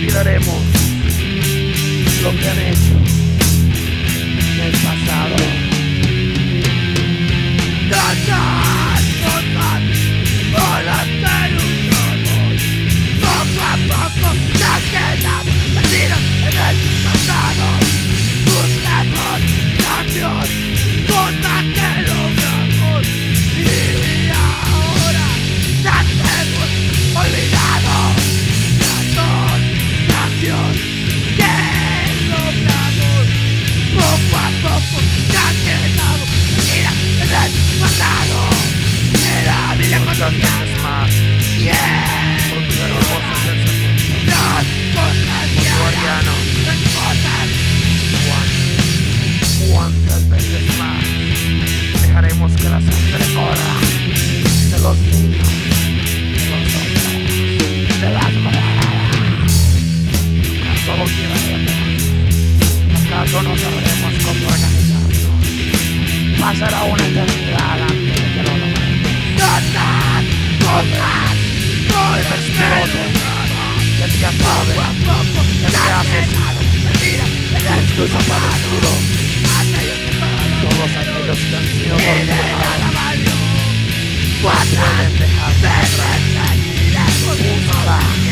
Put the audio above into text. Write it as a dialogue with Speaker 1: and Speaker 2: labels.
Speaker 1: olvidaremos lo que han hecho en el pasado. Poco a poco nos quedamos perdidos en el pasado. Buscamos cambios, cosa que logramos, y ahora nos hemos olvidado las dos cambios que logramos. Poco a poco nos quedamos perdidos en el pasado. Era mi lejos los días más. Porque no hermosos pensamientos. Las cosas guardianos. Las cosas. ¿Cuántas veces más dejaremos que la sangre corra de los niños, de los hombres, de las mujeres? ¿Acaso lo olvidaremos? ¿Acaso no sabremos cómo organizarnos? Pasará una eternidad antes de que lo logremos. ¡Cosas! ¡Cosas! ¡El mentiroso! ¡El que acabe! ¡El que hace! ¡Tus desaparecidos! Todos aquellos que han sido torturados pueden dejar de atrás.